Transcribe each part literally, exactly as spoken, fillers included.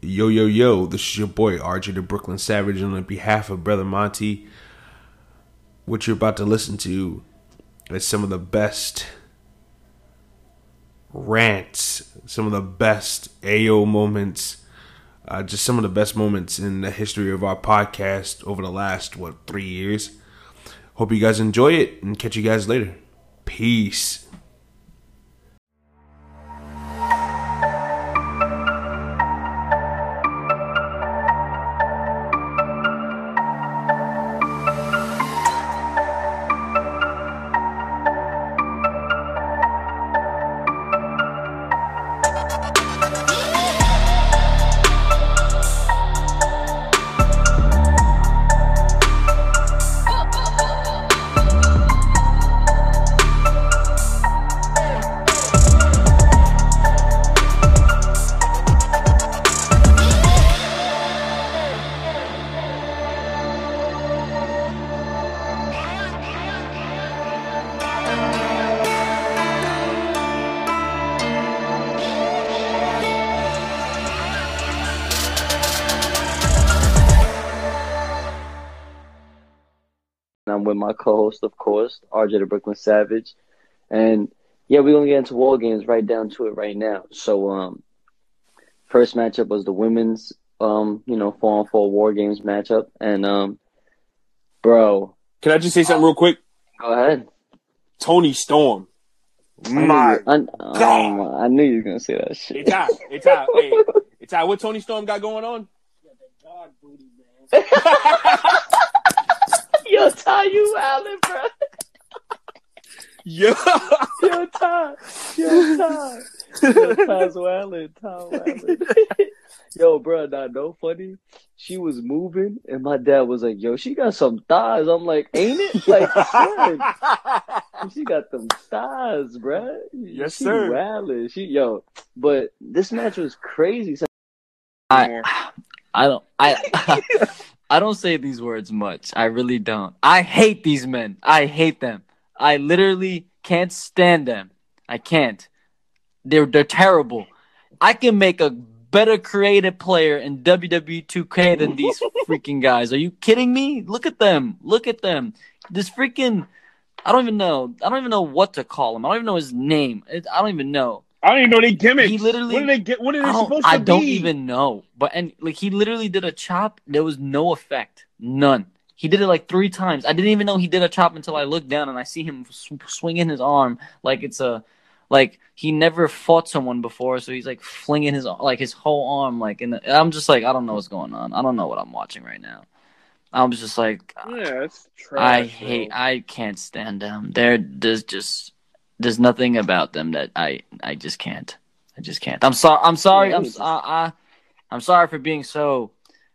Yo, yo, yo, this is your boy R J the Brooklyn Savage, and on behalf of Brother Monty, what you're about to listen to is some of the best rants, some of the best A O moments, uh, just some of the best moments in the history of our podcast over the last, what, three years. Hope you guys enjoy it, and catch you guys later. Peace. I'm with my co-host, of course, R J the Brooklyn Savage. And yeah, we're going to get into War Games right down to it right now. So, um, first matchup was the women's, um, you know, four on four War Games matchup. And, um, bro. Can I just say something real quick? Go ahead. Tony Storm. My I, God. Oh, I knew you were going to say that shit. It's out. It's out. Hey, it's out. What Tony Storm got going on? God booty, man. Yo, Ty, you wildin', bro. Yo. Yo, Ty. Yo, Ty. Yo, Ty's wildin'. Ty wildin'. Yo, bro, not no funny. She was moving, and my dad was like, yo, she got some thighs. I'm like, ain't it? Like, son, she got them thighs, bro. Yes, she sir. Wildin'. She, yo, but this match was crazy. I, I don't, I, I don't say these words much. I really don't. I hate these men. I hate them. I literally can't stand them. I can't. They're they're terrible. I can make a better creative player in W W E two K than these freaking guys. Are you kidding me? Look at them. Look at them. This freaking, I don't even know. I don't even know what to call him. I don't even know his name. It, I don't even know. I don't even know they gimmicks. He literally, what did they get? What are they I don't, supposed I to don't be? even know. But and like he literally did a chop. There was no effect, none. He did it like three times. I didn't even know he did a chop until I looked down and I see him sw- swinging his arm like it's a, like he never fought someone before, so he's like flinging his like his whole arm like in. The, I'm just like I don't know what's going on. I don't know what I'm watching right now. I was just like, Yeah, it's trash. I hate. Bro. I can't stand them. There, there's just there's nothing about them that I I just can't. I just can't. I'm sorry. I'm sorry. I'm uh, I, I'm sorry for being so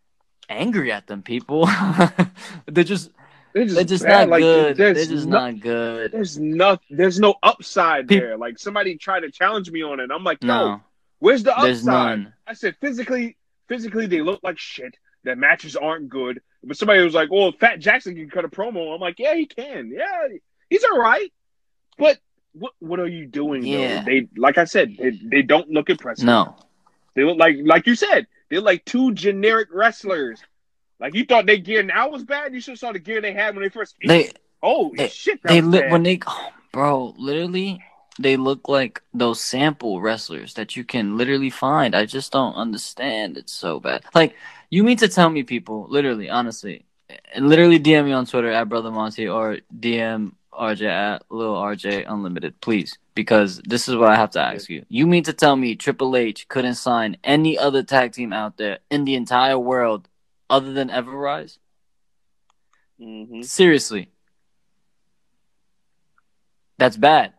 angry at them, people. they're just They're just, they're just bad. not Like, good. They're there's just no, not good. There's no there's no upside Pe- there. Like somebody tried to challenge me on it. I'm like, No, no, where's the there's upside? none. I said physically, physically they look like shit. Their matches aren't good. But somebody was like, well, Fat Jackson can cut a promo. I'm like, yeah, he can. Yeah, he's all right. But what what are you doing? Yeah. Though? They like I said, they, they don't look impressive. No. They look like like you said, they look like two generic wrestlers. Like you thought their gear now was bad. You should have saw the gear they had when they first. They oh they, shit! That they was li- bad. when they oh, bro literally they look like those sample wrestlers that you can literally find. I just don't understand. It's so bad. Like you mean to tell me, people, literally, honestly, literally D M me on Twitter at Brother Monty or D M R J at Lil R J Unlimited, please, because this is what I have to ask you. You mean to tell me Triple H couldn't sign any other tag team out there in the entire world other than Everrise? Mm-hmm. Seriously. That's bad.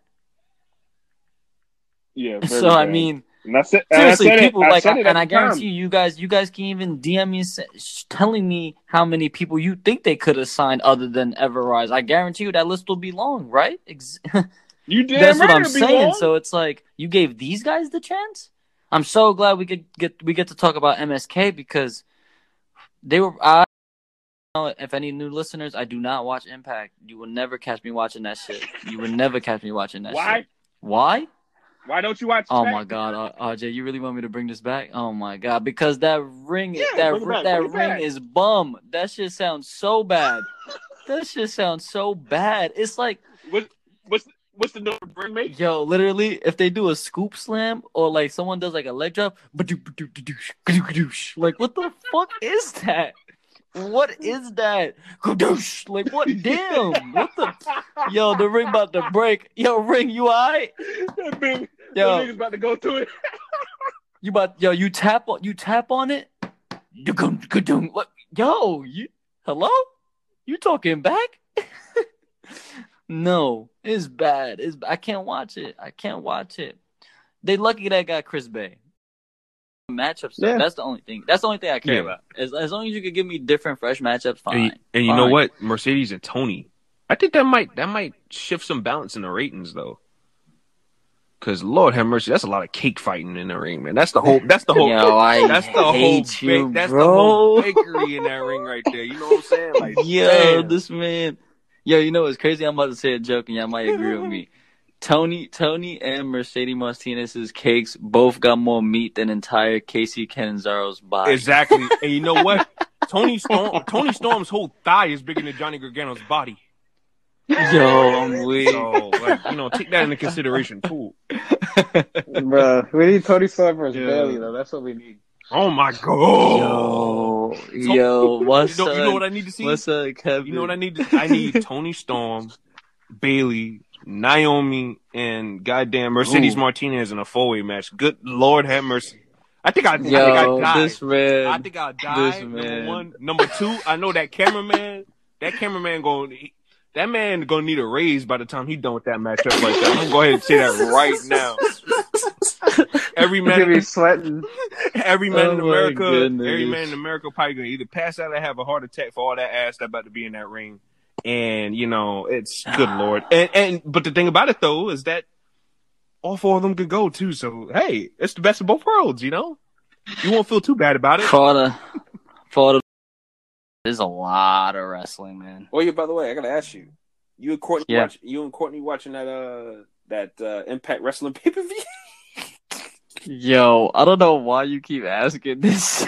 Yeah. very So, I bad. mean, and I said, and I seriously, said people, it, I like, said it and at I the time. guarantee you, you guys, you guys can even D M me and say, sh- telling me how many people you think they could have signed other than Everrise. I guarantee you that list will be long, right? Ex- You damn That's right what I'm it'll be saying. long. So it's like you gave these guys the chance. I'm so glad we could get we get to talk about M S K because they were. I don't know if any new listeners, I do not watch Impact. You will never catch me watching that shit. You will never catch me watching that Why? shit. Why? Why don't you watch? Oh Smack- my God, uh, R J, you really want me to bring this back? Oh my God, because that ring, Yeah, that bring it ri- back, that bring it ring back. is bum. That shit sounds so bad. That shit sounds so bad. It's like, What, what's what's the number Bring make? yo, literally, if they do a scoop slam or like someone does like a leg drop, ba-doo-ba-doo-ba-doo-ba-doo-ba-doosh. Like what the fuck is that? What is that? Gadoosh. Like what? Damn! What the? Yo, the ring about to break. Yo, ring, you alright? That big, Yo. that nigga's about to go to it. You about yo? You tap on you tap on it. What? Yo, you hello? You talking back? No, it's bad. It's I can't watch it. I can't watch it. They lucky that got Chris Bay. Matchup stuff. Yeah. That's the only thing. That's the only thing I care Yeah. about. As as long as you could give me different, fresh matchups, fine. And, you- and you know Fine. what? Mercedes and Tony. I think that might that might shift some balance in the ratings though. Cause Lord have mercy, that's a lot of cake fighting in the ring, man. That's the whole. That's the whole. Yo, I that's the whole. hate you, ba- that's bro. the whole bakery in that ring right there. You know what I'm saying? Like, Yo, damn. this man. Yo, you know what's crazy? I'm about to say a joke, and y'all might agree with me. Tony, Tony, and Mercedes Martinez's cakes both got more meat than entire Casey Canzaro's body. Exactly. And you know what? Tony Storm. Tony Storm's whole thigh is bigger than Johnny Gargano's body. Yo, I'm weak. So, like, you know, take that into consideration too. Bro, we need Tony Storm versus Yeah. Bailey though. That's what we need. Oh my god. Yo, yo, what's you know, up? you know what I need to see? What's up, Kevin? You know what I need? To, I need Tony Storm, Bailey, Naomi, and goddamn Mercedes Ooh. Martinez in a four-way match. Good Lord have mercy. I think I, I think Yo, I died. this man. I think I died. this Number man. one, number two. I know that cameraman. That cameraman going. That man gonna need a raise by the time he done with that matchup like that. I'm gonna go ahead and say that right now. Every He's gonna be man, sweating. every man Oh in my America, goodness. every man in America probably gonna either pass out or have a heart attack for all that ass that about to be in that ring. And you know, it's good lord. And and but the thing about it though is that all four of them could go too. So hey, it's the best of both worlds. You know, you won't feel too bad about it. For the, for the, there's a lot of wrestling, man. Oh yeah, by the way, I gotta ask you. You and Courtney Yeah. watch you and Courtney watching that uh that uh Impact Wrestling pay per view? Yo, I don't know why you keep asking this.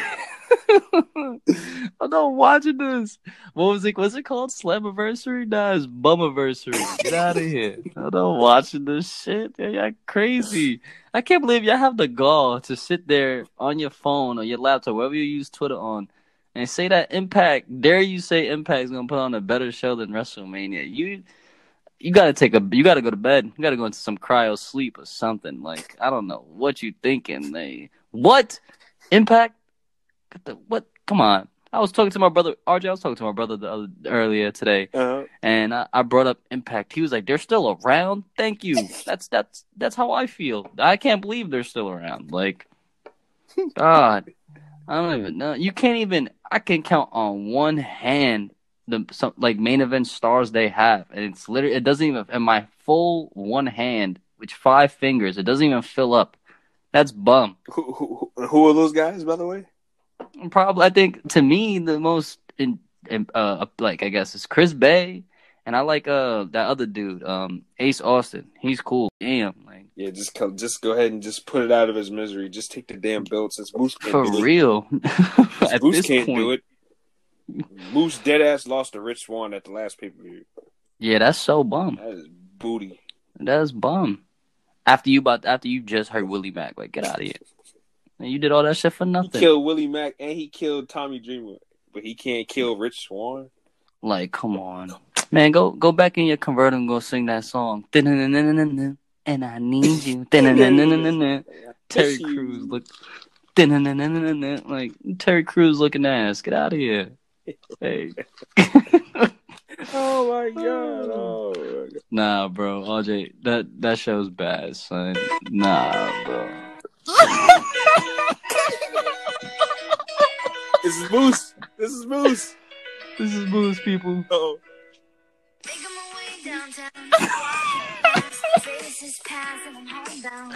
I'm not watching this. What was it? What's it called? Slammiversary? Nah, it's Bummiversary. Get out of here. I'm not watching this shit. Yeah, y'all crazy. I can't believe y'all have the gall to sit there on your phone or your laptop, wherever you use Twitter on, and say that Impact, dare you say Impact's gonna put on a better show than WrestleMania. You you gotta take a you gotta go to bed. You gotta go into some cryo sleep or something. Like, I don't know what you thinking. They what? Impact? What the, what? Come on. I was talking to my brother R J, I was talking to my brother the other, earlier today, Uh-huh. and I, I brought up Impact. He was like, they're still around? Thank you. That's that's that's how I feel. I can't believe they're still around. Like, God. I don't even know. You can't even. I can count on one hand the some like main event stars they have, and it's literally it doesn't even in my full one hand, which five fingers, it doesn't even fill up. That's bum. Who, who who are those guys, by the way? Probably, I think to me the most in, in uh like I guess is Chris Bay, and I like uh that other dude, um Ace Austin. He's cool. Damn, like Yeah, just come, just go ahead and just put it out of his misery. Just take the damn belt since Moose can't for do it. real. Since At Moose this can't point, do it. Moose dead ass lost to Rich Swann at the last pay per view. yeah, that's so bum. That is booty. That's bum. After you about after you just heard Willie Mack, like get out of here. And you did all that shit for He nothing. killed Willie Mack and he killed Tommy Dreamer, but he can't kill Rich Swann. Like, come on, man, go go back in your converter and go sing that song. And I need you. Terry Crews look. Like Terry Crews looking ass. Get out of here. Hey. Oh my god! Oh my god. Nah, bro. R J, that that show's bad, son. Nah, bro. This is Moose. This is Moose. This is Moose, people. Oh. Making my way downtown. Faces pass and I'm homebound.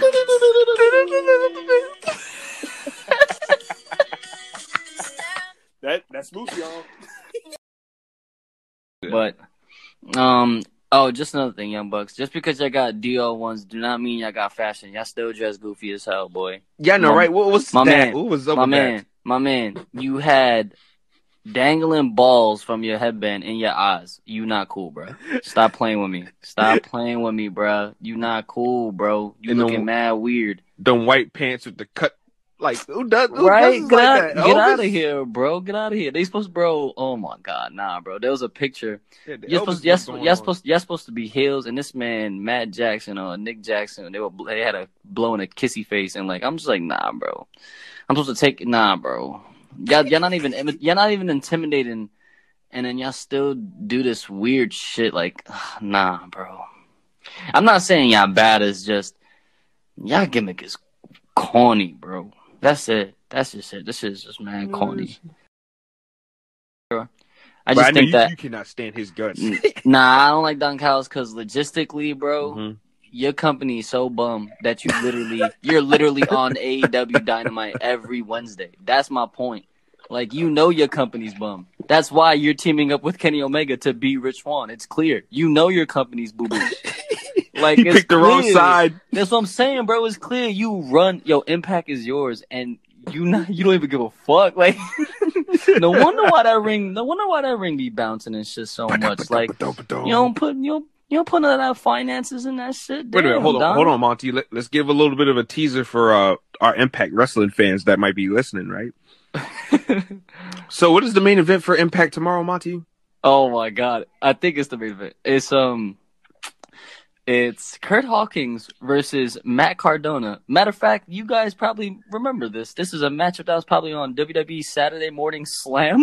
That that's Moose, y'all. But um Oh, just another thing, Young Bucks. Just because y'all got D O ones, do not mean y'all got fashion. Y'all still dress goofy as hell, boy. Yeah, no, My- right? What was my that? man, What was up My with man, that? my man, you had dangling balls from your headband in your eyes. You not cool, bro. Stop playing with me. Stop playing with me, bro. You not cool, bro. You And the- looking mad weird. Them white pants with the cut. Like, who does, who Right? does Get like out, that? get out of Elvis? here, bro. Get out of here. They supposed, bro. Oh my god, nah, bro. There was a picture. Yeah, the You're Elvis supposed, look you're, going you're on. supposed, you're supposed to be heels, and this man, Matt Jackson or Nick Jackson, they were, they had a blowing a kissy face, and like, I'm just like, nah, bro. I'm supposed to take, nah, bro. Y'all, y'all not even, y'all not even intimidating, and then y'all still do this weird shit, like, ugh, nah, bro. I'm not saying y'all bad. It's just y'all gimmick is corny, bro. That's it. That's just it. This is just man corny. I But just I know think you, that. you cannot stand his guts. Nah, I don't like Don Callis because logistically, bro, Mhm. your company is so bum that you literally, you're literally on A E W Dynamite every Wednesday. That's my point. Like, you know your company's bum. That's why you're teaming up with Kenny Omega to be Rich Swann. It's clear. You know your company's boo-boo. Like, He it's picked the wrong clear. side. That's what I'm saying, bro. It's clear. You run, yo, Impact is yours, and you not, you don't even give a fuck. Like, no wonder why that ring, no wonder why that ring be bouncing and shit so much. Like, you don't put, you don't, you don't put none of that finances in that shit. Wait a minute, Damn, hold on, Don. hold on, Monty. Let, let's give a little bit of a teaser for uh, our Impact Wrestling fans that might be listening, right? So, what is the main event for Impact tomorrow, Monty? Oh my god, I think it's the main event. It's um, it's Kurt Hawkins versus Matt Cardona. Matter of fact, you guys probably remember this. This is a matchup that was probably on W W E Saturday Morning Slam.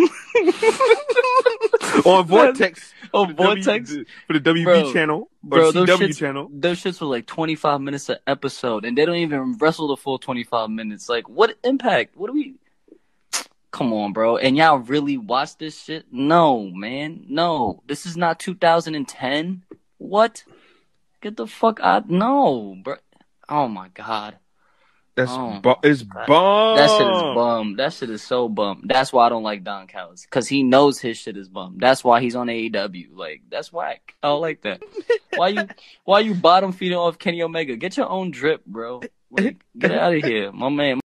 On Vortex. Oh, for the Vortex, W, for the W B Bro, channel or bro, those C W shits, channel. those shits were like twenty-five minutes an episode, and they don't even wrestle the full twenty-five minutes. Like, what impact? What do we? Come on, bro. And y'all really watch this shit? No, man. No. This is not two thousand ten. What? Get the fuck out. No, bro. Oh, my God. That's Oh, bu- it's bum. That shit is bum. That shit is so bum. That's why I don't like Don Callis. Because he knows his shit is bum. That's why he's on A E W. Like, that's whack. I don't like that. Why you why you bottom feeding off Kenny Omega? Get your own drip, bro. Like, get out of here. My man.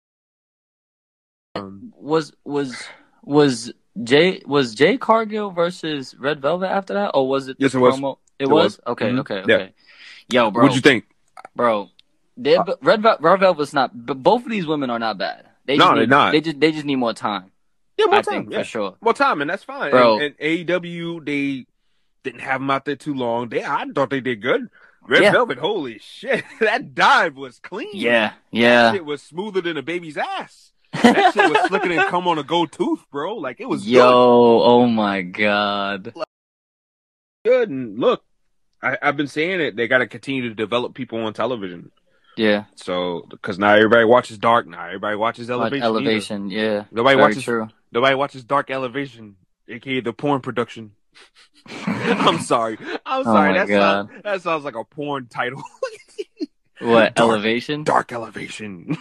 Um, Was was was Jay was Jay Cargill versus Red Velvet after that, or was it the Yes, it was. promo? It, It was? was. Okay, Mhm. okay, Yeah. okay. Yo, bro, What'd you think? bro? they- Red Vel- Red Velvet's not. But both of these women are not bad. They No, just they're need, not. They just they just need more time. Yeah, more I time. think yeah. for sure. More time, and that's fine. Bro. And, and A E W, they didn't have them out there too long. They, I thought they did good. Red Yeah. Velvet, holy shit, that dive was clean. Yeah, That yeah. shit was smoother than a baby's ass. That shit was slicker than come on a gold tooth, bro. Like, it was Yo, oh my god. good. good. And look, I, I've been saying it. They got to continue to develop people on television. Yeah, So, because not everybody watches Dark. Not everybody watches like Elevation. either. elevation. Yeah, Nobody very watches. true. Nobody watches Dark Elevation, aka the porn production. I'm sorry. I'm Oh sorry. my that God. sounds that sounds like a porn title. What Dark- elevation? Dark Elevation.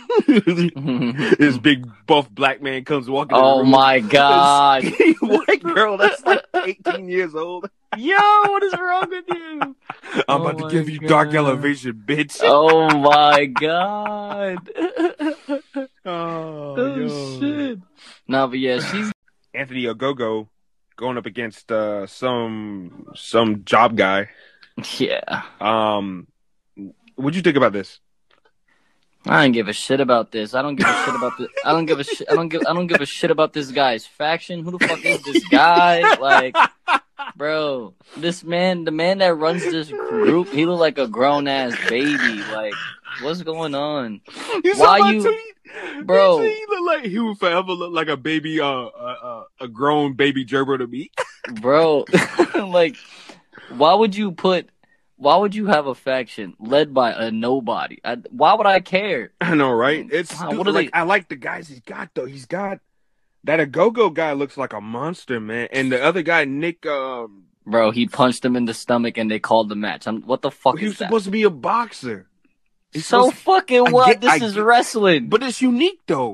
This big buff black man comes walking. in the Oh room. my god. This skinny white girl that's like eighteen years old. Yo, what is wrong with you? I'm Oh about to my give you Dark God. Elevation, bitch. Oh my god. Oh, Oh yo. shit. No, but yeah, she's Anthony Ogogo going up against uh, some some job guy. yeah. Um, what'd you think about this? I don't give a shit about this. I don't give a shit about this. I don't give a shit. I don't give. I don't give a shit about this guy's faction. Who the fuck is this guy? Like, bro, this man, the man that runs this group, he look like a grown ass baby. Like, what's going on? You Why saw my you- tweet? Bro. He, said he look like he would forever look like a baby, uh, uh, uh a grown baby gerber to me. Bro, like, why would you put? Why would you have a faction led by a nobody? I, why would I care? I know, right? It's Wow, dude, what are like they- I like the guys he's got though. He's got that Agogo guy looks like a monster, man, and the other guy Nick, um, Bro, he punched him in the stomach and they called the match. I'm, what the fuck he was is that? supposed to be a boxer. He's So supposed- fucking I what? get- this I is get- wrestling. But it's unique though.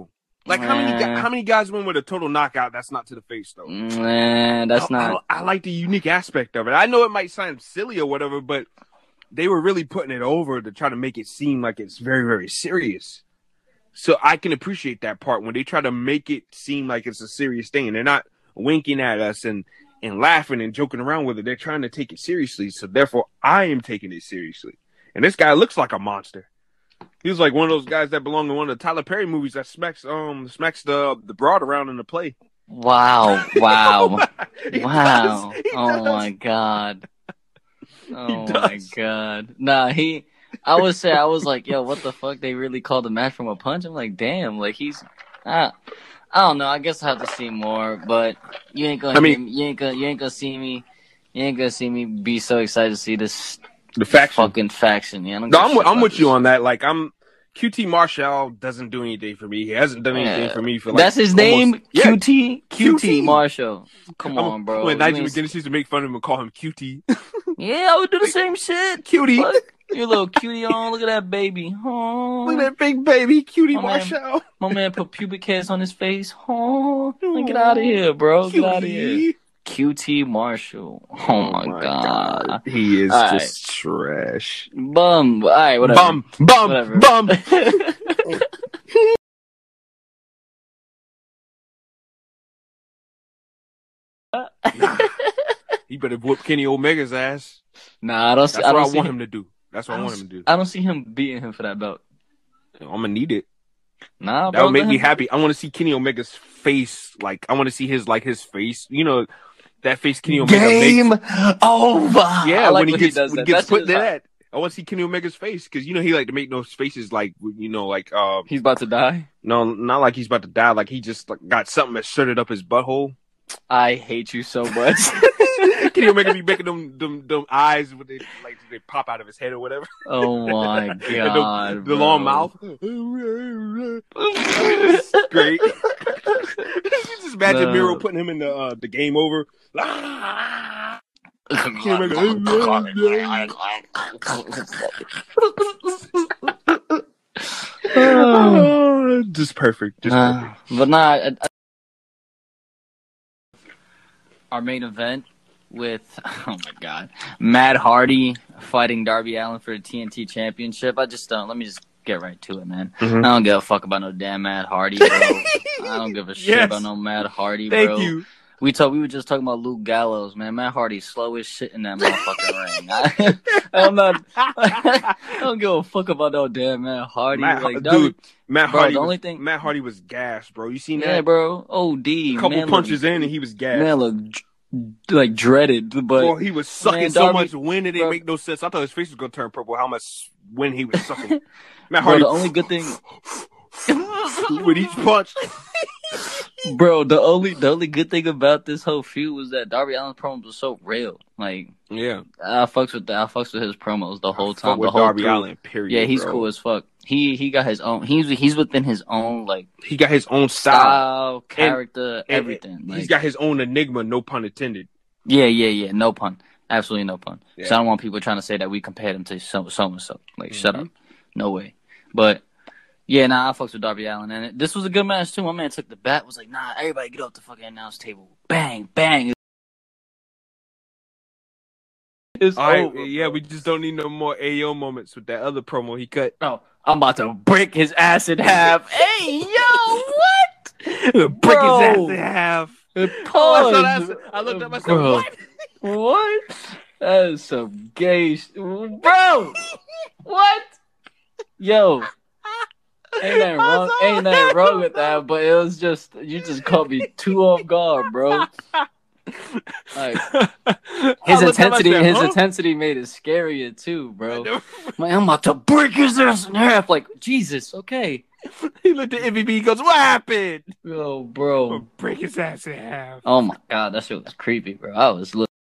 Like how many Nah. how many guys win with a total knockout? That's not to the face though. Nah, that's I, not. I, I like the unique aspect of it. I know it might sound silly or whatever, but they were really putting it over to try to make it seem like it's very, very serious. So I can appreciate that part when they try to make it seem like it's a serious thing. And they're not winking at us and, and laughing and joking around with it. They're trying to take it seriously. So therefore, I am taking it seriously. And this guy looks like a monster. He was like one of those guys that belong in one of the Tyler Perry movies that smacks um smacks the the broad around in the play. Wow! Wow! He Wow! does. He Oh does. my god! Oh He my does. god! Nah, he. I would say I was like, yo, what the fuck? They really called the match from a punch. I'm like, damn, like he's. I, I don't know. I guess I have to see more, but you ain't gonna. I mean- hear me- you ain't gonna. You ain't gonna see me. You ain't gonna see me be so excited to see this The faction. fucking faction. Yeah, I don't No, give a I'm shit with, I'm about with this you shit. on that. Like I'm Q T Marshall doesn't do anything for me. He hasn't done anything Yeah. for me for like That's his almost- name, Yeah. Q T. Q T Q T. Marshall. Come I'm- on, bro. When You Nigel ain't- McGinnis used to make fun of him and call him Q T. Yeah, I would do the same shit. Cutie. Fuck. You little cutie on. Look at that baby. Oh, Look at that big baby, Cutie My man. Marshall. my man put pubic hairs on his face. Oh, like, get out of here, bro. Get out of here. Cutie. Q T Marshall. Oh, my, god. He is All just trash. Bum. All right, whatever. Bum, bum, Whatever. bum. He better whoop Kenny Omega's ass. nah, I don't see. That's I what don't I see want him. him to do. That's what I I want don't him to do. I don't see him beating him for that belt. I'm gonna need it. Nah, That bro. would make let me him- happy. I want to see Kenny Omega's face. Like I want to see his like his face. You know that face Kenny Omega Game makes. over. Yeah, I like when he when gets does when that. he gets That put shit to is hot. that. I want to see Kenny Omega's face because you know he like to make those faces like you know like uh He's about to die. no not like he's about to die like he just like, got something inserted up his butthole. I hate you so much. Kenny Omega be making them them, them eyes with they like they pop out of his head or whatever. Oh my And god, the, bro. the long mouth. It's great. Just imagine No. Miro putting him in the uh, the game over. Kenny Omega. Oh, just perfect. Just Nah, perfect. but nah. I, I- our main event with oh my god, Matt Hardy fighting Darby Allin for the T N T Championship. I just don't. Let me just get right to it, man. Mhm. I don't give a fuck about no damn Matt Hardy, bro. I don't give a shit Yes. about no Matt Hardy, Thank bro. you. We talk. We were just talking about Luke Gallows, man. Matt Hardy's slow as shit in that motherfucking ring. I, I'm not. I don't give a fuck about no damn Matt Hardy. Matt, like, dude, Matt bro, Hardy. the was, only thing- Matt Hardy was gassed, bro. You seen yeah, that? bro. O D. A couple man punches looked, in and he was gassed. Man looked dr- like dreaded, but Bro, he was sucking Man, so Darby- much wind it didn't bro- make no sense. I thought his face was gonna turn purple. How much wind he was sucking. Matt bro, Hardy the only good thing, with each punch. bro, the only the only good thing about this whole feud was that Darby Allin's promos was so real. Like Yeah, I fucks with that. I fucks with his promos the whole Fuck time. with The whole Darby through. Allin. Period. Yeah, he's bro. cool as fuck. He he got his own. He's he's within his own like He got his own style. style, character, And everything. He's Like, got his own enigma. No pun intended. yeah, yeah, yeah. No pun. Absolutely no pun. Yeah. So I don't want people trying to say that we compared him to so so and so. Like, shut Mhm. up. No way. But yeah, nah, I fucks with Darby Allin, and it, this was a good match too. My man took the bat. Was like, nah, everybody get off the fucking announce table. Bang, bang. It's All right, over. yeah, bro. we just don't need no more A O moments with that other promo he cut. No, I'm about to break his ass in half. Hey, yo, what? Break his ass Bro. in half. Pause. Oh, I, saw that. I looked up. I said, Bro. "What?" What? That is some gay sh- Bro! What? Yo. Ain't nothing wrong, ain't nothing wrong with that, but it was just, you just caught me too off guard, bro. Like, his intensity, his intensity made it scarier too, bro. Like, I'm about to break his ass in half. Like, Jesus, okay. He looked at M V P. He goes, "What happened?" Yo, bro. Break his ass in half. Oh my god, that shit was creepy, bro. I was looking.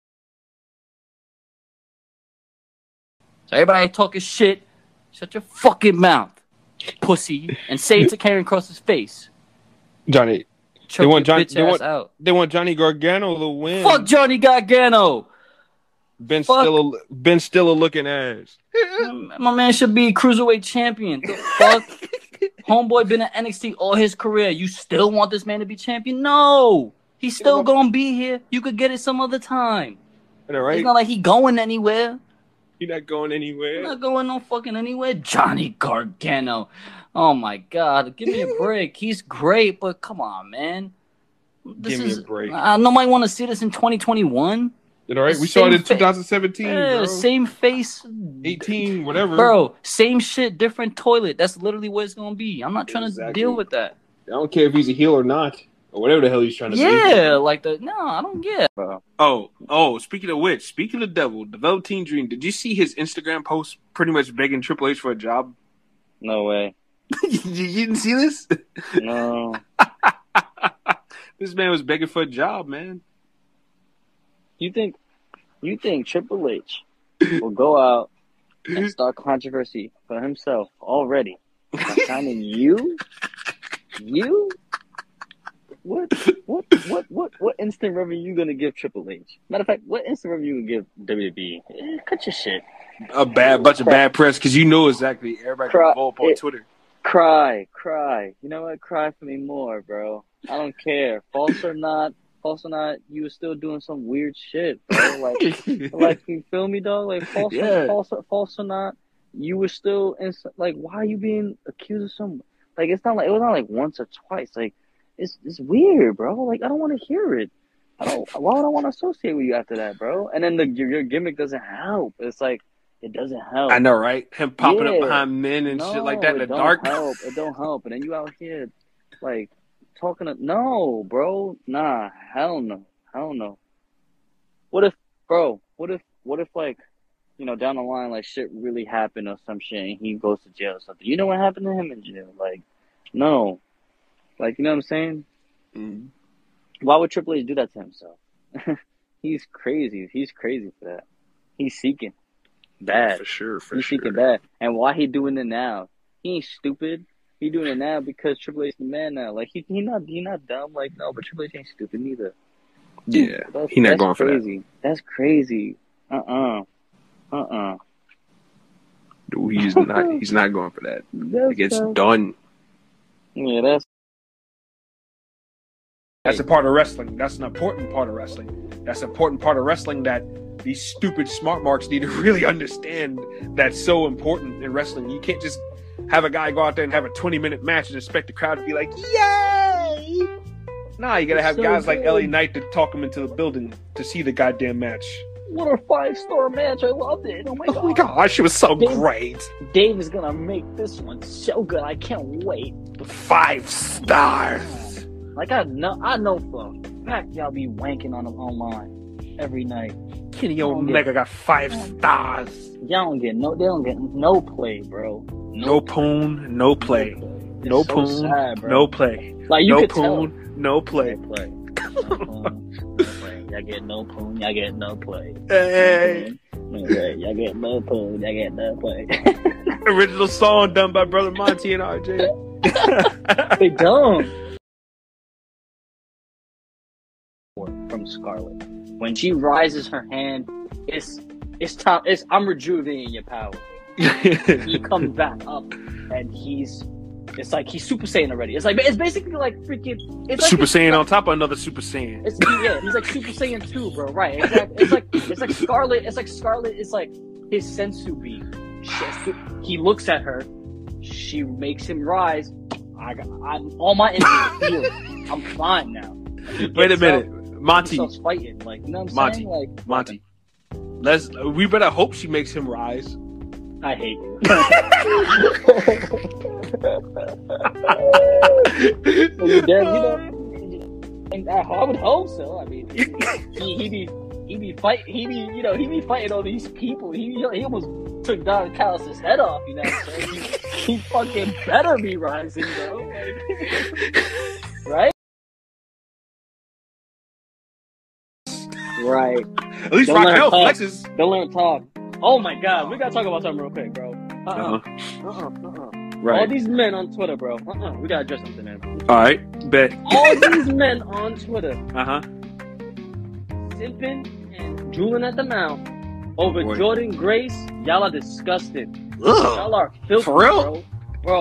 So everybody talking shit. Shut your fucking mouth, pussy, and say it to Karen Cross's face. Johnny, Choke want your John- bitch they ass want- out. they want Johnny Gargano to win. Fuck Johnny Gargano. Ben fuck. still a, Ben still a looking ass. My man should be cruiserweight champion. The fuck? Homeboy been at N X T all his career. You still want this man to be champion? No. He's still gonna be here. You could get it some other time. All right. It's not like he going anywhere. You're not going anywhere. He's not going no fucking anywhere. Johnny Gargano. Oh my God. Give me a break. He's great, but come on, man. This Give me is, a break. Uh, nobody want to see this in twenty twenty-one. All right. We Same saw it in fa- twenty seventeen, Yeah, bro. same face. eighteen, whatever. Bro, same shit, different toilet. That's literally what it's going to be. I'm not trying Exactly. to deal with that. I don't care if he's a heel or not, or whatever the hell he's trying to be. Yeah, like the, no, I don't get, bro. Oh, oh, speaking of which, speaking of devil, the Velveteen Dream, did you see his Instagram post pretty much begging Triple H for a job? No way. you, you didn't see this? No. This man was begging for a job, man. You think you think Triple H will go out and start controversy for himself already by signing you? You? What what what what what instant revenue you gonna give Triple H? Matter of fact, what instant revenue you gonna give W W E? Eh, cut your shit. A bad bunch of bad press because you know exactly everybody Cry- can blow up on it- Twitter. Cry, cry. You know what? Cry for me more, bro. I don't care. False or not, false or not, you were still doing some weird shit, bro. Like, like you feel me, dog? Like false, Yeah. or, false, or, false or not, you were still in. Like, why are you being accused of some? Like, it's not like it was not like once or twice. Like, it's it's weird, bro. Like, I don't want to hear it. I don't. Why would I want to associate with you after that, bro? And then the your, your gimmick doesn't help. It's like it doesn't help. I know, right? Him popping Yeah. up behind men and no, shit like that in it the don't dark. help. It don't help. And then you out here, like, talking to no, bro. Nah, hell no, hell no. What if, bro? What if, what if, like, you know, down the line, like, shit really happened or some shit, and he goes to jail or something? You know what happened to him in jail? Like, no, like, you know what I'm saying? Mm. Why would Triple H do that to himself? He's crazy. He's crazy for that. He's seeking bad. For sure, for He's sure. seeking bad. And why he doing it now? He ain't stupid. He doing it now because Triple H the man now. Like he he not he not dumb. Like no, but Triple H ain't stupid neither. Yeah, That's, he not that's going for that. crazy. That's crazy. Uh uh-uh. uh. Uh uh. He's not. He's not going for that. That's It gets uh, done. yeah. That's That's a part of wrestling. That's an important part of wrestling. That's an important part of wrestling that these stupid smart marks need to really understand. That's so important in wrestling. You can't just have a guy go out there and have a twenty minute match and expect the crowd to be like, "Yay!" Nah, you gotta have So guys like good. L A Knight to talk him into the building to see the goddamn match. what a five star match. I loved it. Oh my god. Oh my gosh, it was so Dave- great. Dave is gonna make this one so good. I can't wait. Five stars. Like I know, I know for a fact y'all be wanking on them online every night. Kenny Oh, Omega got five stars. Y'all don't get no, they don't get no play, bro. No poon, no play. It's No so poon, sad, bro. no play. Like you No could tell. poon, no play. No play. No poon, no play. Y'all get no poon. Y'all get no play. Hey. Okay, y'all get no poon. Y'all get no play. Original song done by Brother Monty and R J. They don't. From Scarlett, when she rises her hand, it's it's time. It's I'm rejuvenating your power. He comes back up, and he's. It's like he's Super Saiyan already. It's like it's basically like freaking. It's like Super it's Saiyan like- on top of another Super Saiyan. It's yeah, he's like Super Saiyan two, bro. Right? Exactly. It's like it's like Scarlet. It's like Scarlet is like his sensu beam. She- He looks at her. She makes him rise. I got. I'm all my energy is healed. I'm fine now. He Wait a gets minute, up, Monty. starts fighting. Like you know what I'm Monty. saying? Like Monty. Let's. We better hope she makes him rise. I hate you. Well, you dead, you know. And I, I would hope so. I mean, he, he be he be fight he be you know he be fighting all these people. He he almost took Don Callis' head off. You know, what I'm saying? he, he fucking better be rising, bro. Like, right? Right. At least Don't let her Raquel talk. flexes. Don't learn to talk. Oh my god, we gotta talk about something real quick, bro. Uh uh-uh. Uh-huh. uh. Uh-uh. Uh-uh. All Right. these men on Twitter, bro. Uh-uh. We gotta address something, man. All right. Bet. All these men on Twitter Uh huh. simping and drooling at the mouth over Boy. Jordan Grace. Y'all are disgusting. Y'all Ugh. are filthy, For real? bro. Bro,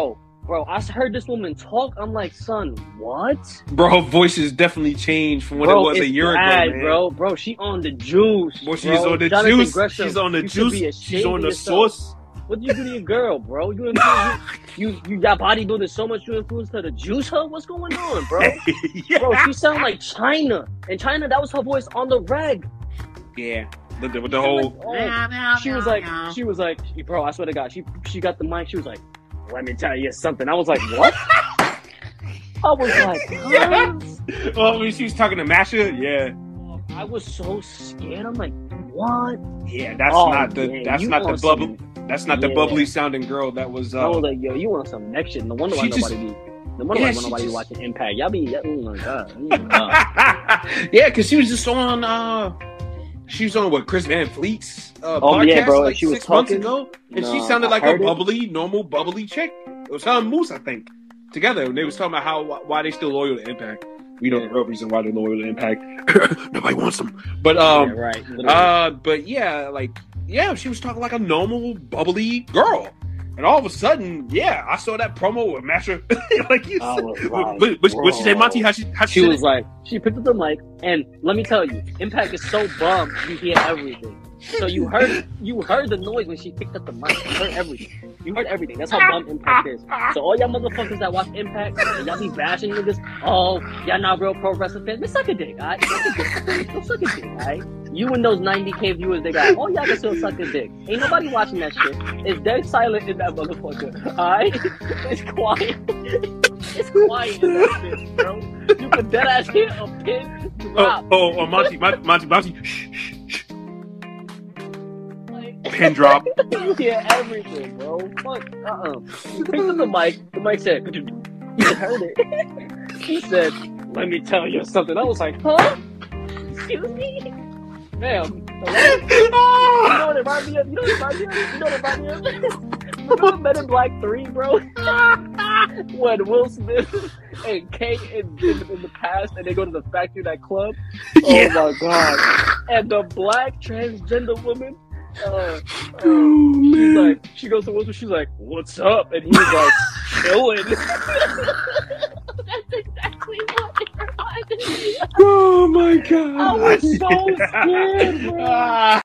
bro, I heard this woman talk. I'm like, son, what? Bro, her voice has definitely changed from what Bro, it was a it's year bad, ago, man. bro. Bro, she on the juice. Boy, she's bro. on the Jonathan juice. Gresham, She's on the you should be juice. ashamed She's on of the yourself. sauce. What did you do to your girl, bro? You influenced, you, you you got bodybuilding so much you influenced her to juice her? What's going on, bro? yeah. Bro, she sound like China. And China, that was her voice on the reg. yeah. With the, with the whole. Oh, she was like, she was like, bro, I swear to God, she she got the mic. She was like, let me tell you something. I was like, what? I was like, huh? Yes. Oh, when she was talking to Masha, yeah, I was so scared. I'm like, what? yeah. That's Oh, not the. man, That's you not the on bubble. some- That's not the Yeah. bubbly sounding girl. That was. I Uh, was like, yo, you on some next shit. No wonder why She just- nobody be. No wonder Yeah, why she nobody just- watching Impact. Y'all be, oh my God. Oh my God. yeah, because she was just on. Uh, she was on what Chris Van Fleet's uh, Oh, podcast yeah, bro, like she was six months talking. ago, and she No, sounded I like a heard it. bubbly, normal, bubbly chick. It was her and Moose, I think, together, and they was talking about how why they still loyal to Impact. We know the real reason why they're loyal to Impact. Nobody wants them, but um, yeah, right. literally. uh, but yeah, like yeah, she was talking like a normal, bubbly girl. And all of a sudden, yeah, I saw that promo with Masha. like you I said, was like, what, what, what she say, bro. Monty? How she? How she, She said was it? like, she picked up the mic, and let me tell you, Impact is so bummed you hear everything. So you heard, you heard the noise when she picked up the mic. You heard everything. You heard everything. That's how bummed Impact is. So all y'all motherfuckers that watch Impact, and y'all be bashing niggas, oh, y'all not real pro wrestling fans. Man, suck a dick, alright? Suck a dick. Go suck a dick, alright? You and those ninety K viewers they got, all y'all can still suck a dick. Ain't nobody watching that shit. It's dead silent in that motherfucker, alright? It's quiet. It's quiet in that bitch, bro. You can dead ass hear a pin drop. Oh, oh, oh, Monty, Monty, Monty, Monty. Shh, shh, shh. Like, Pin drop. you hear everything, bro. Fuck, uh-uh. He picked up the mic. The mic said, you heard it. He said, let me tell you something. I was like, huh? Excuse me? Ma'am, hello? You know what it reminded me of? You know what it reminded me of? You know what it reminded me of? Remember Men in Black three, bro? When Will Smith and Kate in, in, in the past, and they go to the factory, that club. Oh Yeah. my god! And the black transgender woman, uh, uh, Oh, she's man. like, she goes to Will Smith, she's like, "What's up?" And he's like, "Chilling." That's exactly what it reminded me of. Oh my god. I was so scared, bro. Ah.